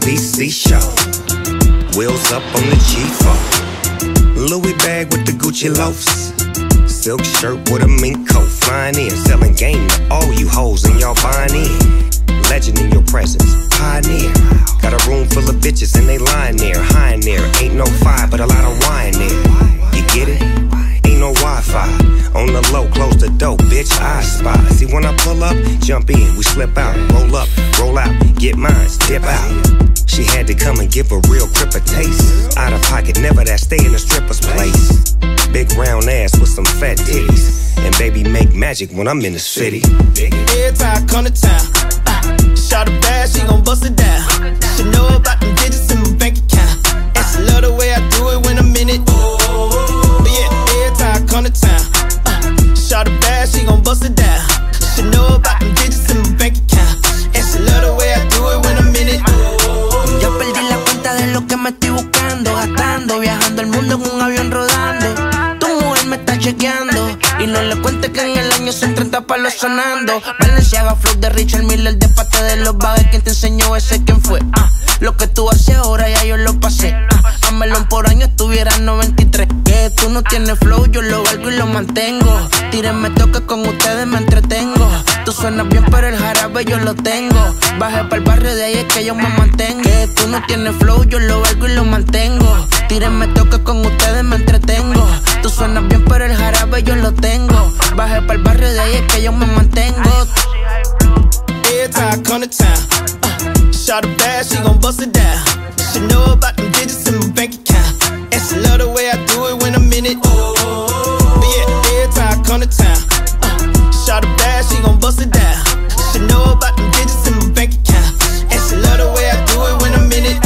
LBC show. Wheels up on the G4. Louis bag with the Gucci loafs. Silk shirt with a mink coat. Flying in, selling game to all you hoes and y'all buying in. Legend in your presence, pioneer. Got a room full of bitches and they lying there, high in there. Ain't no fire, but a lot of wine there. You get it? Ain't no Wi-Fi. On the low, close the door, bitch, I spy. See when I pull up, jump in, we slip out. Roll up, roll out, get mine, dip out. She had to come and give a real crip a taste. Out of pocket, never that, stay in the stripper's place. Big round ass with some fat titties. And baby make magic when I'm in the city. Every time I come to town, shot a bad, she gon' bust it down. She know about them digits in my bank account. And she love the way I do it when I'm in it. But yeah, every time I come to town, shot a bad, she gon' bust it down. She know about them digits in my bank account. And she love the way I do it when I'm in it. Yo perdí la cuenta de lo que me estoy buscando, gastando, viajando el mundo en un avión rodando. Tu mujer me está chequeando y no le cuentes que en el año son 30 palos sonando. Balenciaga, flow de Richard Miller, de parte de los bagues. ¿Quién te enseñó ese? ¿Quién fue? Lo que tú haces ahora ya yo lo pasé. A melón por año estuviera 93. Que tú no tienes flow, yo lo valgo y lo mantengo. Tírenme toque, con ustedes me entretengo. Tú suenas bien pero el jarabe yo lo tengo. Bajé pa'l barrio, de ahí es que yo me mantengo. Que tú no tienes flow, yo lo valgo y lo mantengo. Tírenme toque, con ustedes me entretengo. Tú suenas bien pero el jarabe yo lo tengo. Bajé pa'l barrio, de ahí es que yo me mantengo. Every time I come to town, shot a bad, she gon' bust it down. She know about them digits in my bank account. And she love the way I do it when I'm in it. But yeah, every time I come to town, shot a bad, she gon' bust it down. She know about them digits in my bank account. And she love the way I do it when I'm in it.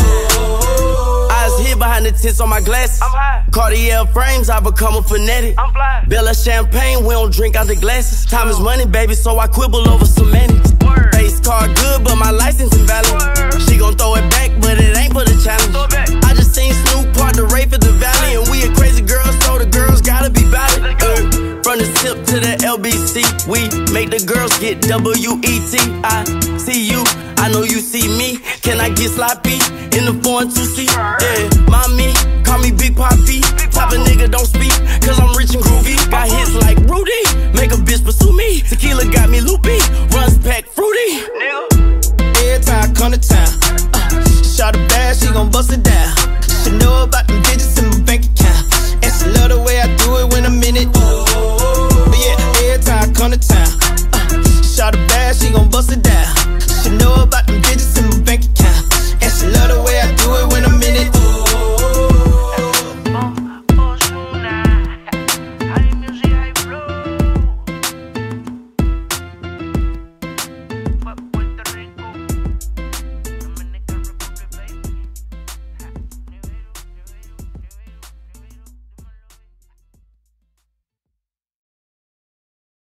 Eyes hid behind the tints on my glasses. I'm high. Cartier frames, I become a fanatic. I'm fly. Bella champagne, we don't drink out the glasses. Time is money, baby, so I quibble over semantics. Word. Face card good, but my license invalid. Word. She gon' throw it back, but it ain't for the challenge. Throw it back. I just seen Snoop part the Rafe at the Valley, and we a crazy girl, so the girls gotta be valid. From the tip to the LBC, we make the girls get WET. I see you, I know you see me. Can I get sloppy in the 4-2-C? Yeah, mommy, call me Big Papi. Type of nigga don't speak, cause I'm rich and groovy. Got hits like Rudy, make a bitch pursue me. Tequila got me loopy, runs pack fruity. Every time I come to town, shot a bad, she gon' bust it down. She know about them digits in my bank account. And she love the way I do it when I'm in it. But yeah, every time I come to town, shot a bad, she gon' bust it down.